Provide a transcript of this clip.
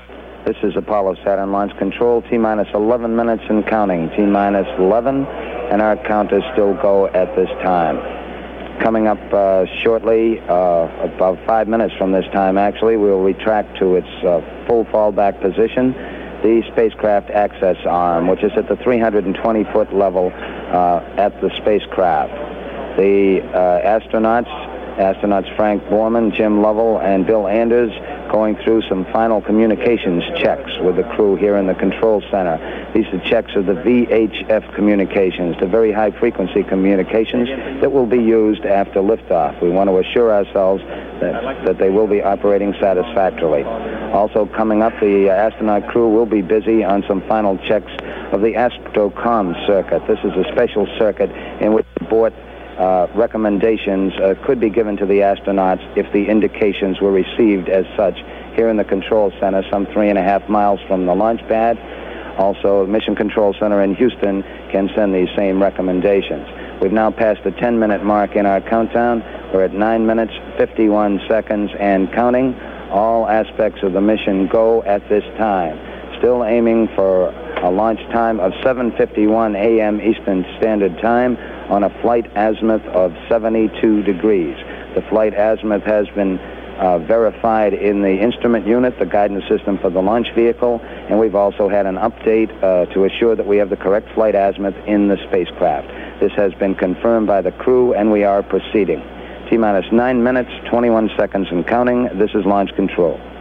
This is Apollo Saturn launch control. T-minus 11 minutes and counting. T-minus 11, and our counters still go at this time. Coming up shortly, about 5 minutes from this time, actually, we'll retract to its full fallback position. The spacecraft access arm, which is at the 320-foot level at the spacecraft. The astronauts Frank Borman, Jim Lovell, and Bill Anders going through some final communications checks with the crew here in the control center. These are checks of the VHF communications, the very high-frequency communications that will be used after liftoff. We want to assure ourselves that they will be operating satisfactorily. Also coming up, the astronaut crew will be busy on some final checks of the Astrocom circuit. This is a special circuit in which abort recommendations could be given to the astronauts if the indications were received as such here in the control center, some 3.5 miles from the launch pad. Also, the Mission Control Center in Houston can send these same recommendations. We've now passed the 10-minute mark in our countdown. We're at 9 minutes, 51 seconds, and counting. All aspects of the mission go at this time. Still aiming for a launch time of 7:51 a.m. Eastern Standard Time on a flight azimuth of 72 degrees. The flight azimuth has been verified in the instrument unit, the guidance system for the launch vehicle, and we've also had an update to assure that we have the correct flight azimuth in the spacecraft. This has been confirmed by the crew, and we are proceeding. T-minus 9 minutes, 21 seconds and counting. This is launch control.